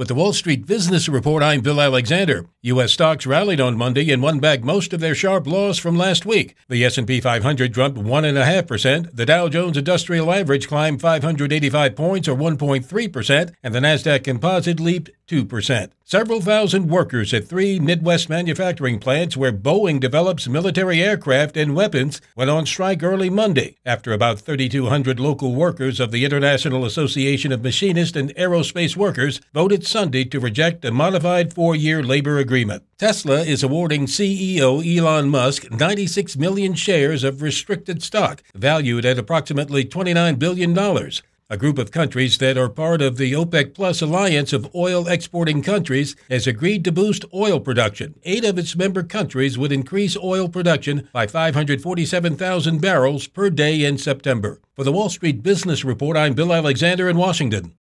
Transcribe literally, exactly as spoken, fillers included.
With the Wall Street Business Report, I'm Bill Alexander. U S stocks rallied on Monday and won back most of their sharp loss from last week. The S and P five hundred jumped one point five percent, the Dow Jones Industrial Average climbed five hundred eighty-five points or one point three percent, and the Nasdaq Composite leaped two percent. Several thousand workers at three Midwest manufacturing plants where Boeing develops military aircraft and weapons went on strike early Monday after about thirty-two hundred local workers of the International Association of Machinists and Aerospace Workers voted Sunday to reject a modified four-year labor agreement. Tesla is awarding C E O Elon Musk ninety-six million shares of restricted stock, valued at approximately twenty-nine billion dollars. A group of countries that are part of the OPEC Plus alliance of oil exporting countries has agreed to boost oil production. Eight of its member countries would increase oil production by five hundred forty-seven thousand barrels per day in September. For the Wall Street Business Report, I'm Bill Alexander in Washington.